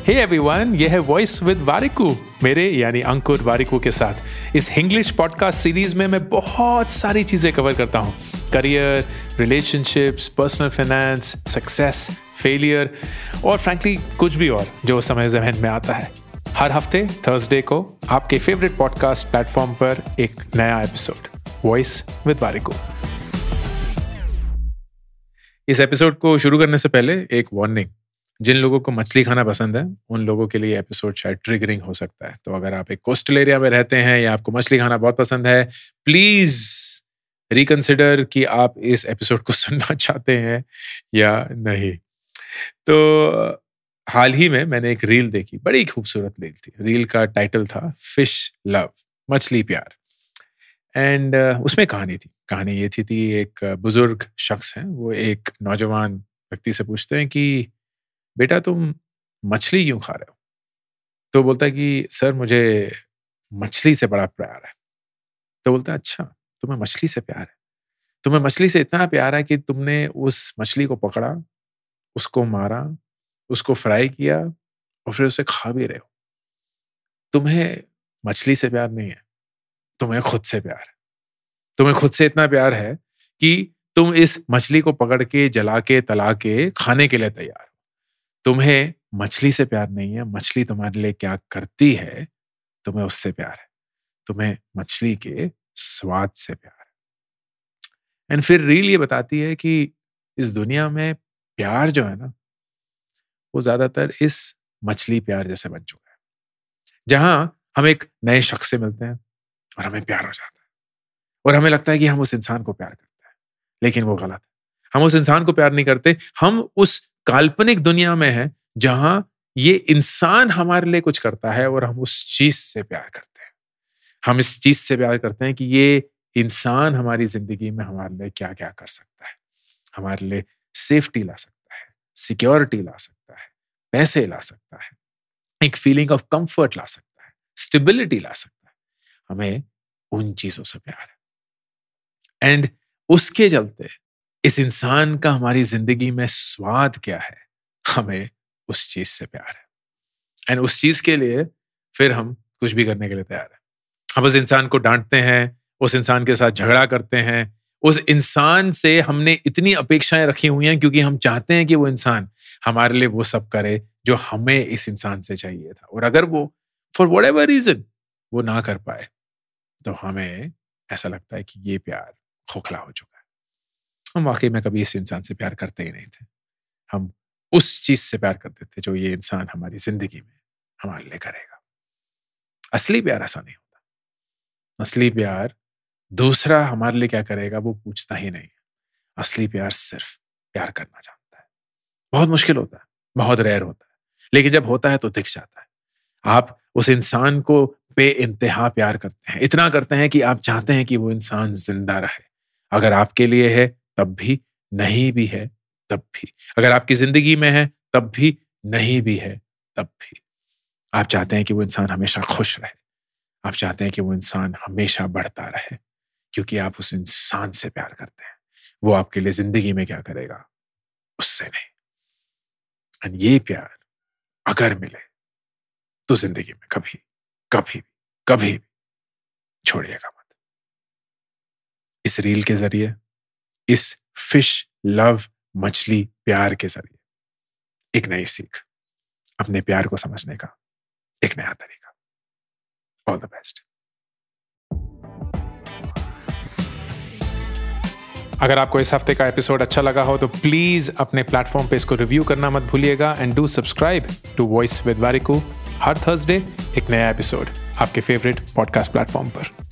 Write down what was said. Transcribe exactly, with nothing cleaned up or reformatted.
Hey everyone, ये है voice with Warikoo, मेरे यानी अंकुर वारिकू के साथ। इस इंग्लिश पॉडकास्ट सीरीज में मैं बहुत सारी चीज़ें कवर करता हूँ। Career, relationships, personal finance, success, failure और फ्रैंकली कुछ भी और जो उस समय ज़हन में आता है। हर हफ्ते थर्सडे को आपके फेवरेट पॉडकास्ट प्लेटफॉर्म पर एक नया एपिसोड, वॉइस विद वारिकू। इस एपिसोड को शुरू करने से पहले एक वार्निंग। जिन लोगों को मछली खाना पसंद है उन लोगों के लिए एपिसोड शायद ट्रिगरिंग हो सकता है। तो अगर आप एक कोस्टल एरिया में रहते हैं या आपको मछली खाना बहुत पसंद है, प्लीज रिकंसिडर कि आप इस एपिसोड को सुनना चाहते हैं या नहीं। तो हाल ही में मैंने एक रील देखी, बड़ी खूबसूरत रील थी। रील का टाइटल था फिश लव, मछली प्यार। एंड uh, उसमें कहानी थी कहानी ये थी थी एक बुजुर्ग शख्स हैं, वो एक नौजवान व्यक्ति से पूछते हैं कि बेटा तुम मछली क्यों खा रहे हो? तो बोलता है कि सर मुझे मछली से बड़ा प्यार है। तो बोलता है अच्छा, तुम्हें मछली से प्यार है? तुम्हें मछली से इतना प्यार है कि तुमने उस मछली को पकड़ा, उसको मारा, उसको फ्राई किया और फिर उसे खा भी रहे हो। तुम्हें मछली से प्यार नहीं है, तुम्हें खुद से प्यार है। तुम्हें खुद से इतना प्यार है कि तुम इस मछली को पकड़ के, जला के, तला के खाने के लिए तैयार हो। तुम्हें मछली से प्यार नहीं है, मछली तुम्हारे लिए क्या करती है, तुम्हें उससे प्यार है। तुम्हें मछली के स्वाद से प्यार है। एंड फिर रील ये बताती है कि इस दुनिया में प्यार जो है ना, वो ज्यादातर इस मछली प्यार जैसे बन चुका है, जहां हम एक नए शख्स से मिलते हैं और हमें प्यार हो जाता है और हमें लगता है कि हम उस इंसान को प्यार करते हैं, लेकिन वो गलत है। हम उस इंसान को प्यार नहीं करते, हम उस काल्पनिक दुनिया में हैं जहां ये इंसान हमारे लिए कुछ करता है और हम उस चीज से प्यार करते हैं। हम इस चीज से प्यार करते हैं कि ये इंसान हमारी जिंदगी में हमारे लिए क्या क्या कर सकता है। हमारे लिए सेफ्टी ला सकता है, सिक्योरिटी ला सकता है, पैसे ला सकता है, एक फीलिंग ऑफ कंफर्ट ला सकता है, स्टेबिलिटी ला सकता है। हमें उन चीजों से प्यार है। एंड उसके चलते इस इंसान का हमारी जिंदगी में स्वाद क्या है, हमें उस चीज से प्यार है। एंड उस चीज के लिए फिर हम कुछ भी करने के लिए तैयार है। हम उस इंसान को डांटते हैं, उस इंसान के साथ झगड़ा करते हैं। उस इंसान से हमने इतनी अपेक्षाएं रखी हुई हैं क्योंकि हम चाहते हैं कि वो इंसान हमारे लिए वो सब करे जो हमें इस इंसान से चाहिए था। और अगर वो फॉर व्हाटएवर रीजन वो ना कर पाए तो हमें ऐसा लगता है कि ये प्यार खोखला हो चुका है। हम वाकई में कभी इस इंसान से प्यार करते ही नहीं थे। हम उस चीज से प्यार करते थे जो ये इंसान हमारी जिंदगी में हमारे लिए करेगा। असली प्यार ऐसा नहीं होता। असली प्यार दूसरा हमारे लिए क्या करेगा वो पूछता ही नहीं है। असली प्यार सिर्फ प्यार करना जानता है। बहुत मुश्किल होता है, बहुत रेयर होता है, लेकिन जब होता है तो दिख जाता है। आप उस इंसान को बेइंतहा प्यार करते हैं, इतना करते हैं कि आप चाहते हैं कि वो इंसान जिंदा रहे। अगर आपके लिए है तब भी, नहीं भी है तब भी। अगर आपकी जिंदगी में है तब भी, नहीं भी है तब भी। आप चाहते हैं कि वो इंसान हमेशा खुश रहे। आप चाहते हैं कि वो इंसान हमेशा बढ़ता रहे, क्योंकि आप उस इंसान से प्यार करते हैं। वो आपके लिए जिंदगी में क्या करेगा, उससे नहीं। और ये प्यार अगर मिले तो जिंदगी में कभी कभी कभी भी छोड़िएगा मत। इस रील के जरिए, इस फिश लव मछली प्यार के जरिए एक नई सीख, अपने प्यार को समझने का एक नया तरीका। All the best. अगर आपको इस हफ्ते का एपिसोड अच्छा लगा हो तो प्लीज अपने प्लेटफॉर्म पे इसको रिव्यू करना मत भूलिएगा। And do subscribe to voice with Warikoo. हर थर्सडे एक नया एपिसोड आपके फेवरेट पॉडकास्ट प्लेटफॉर्म पर।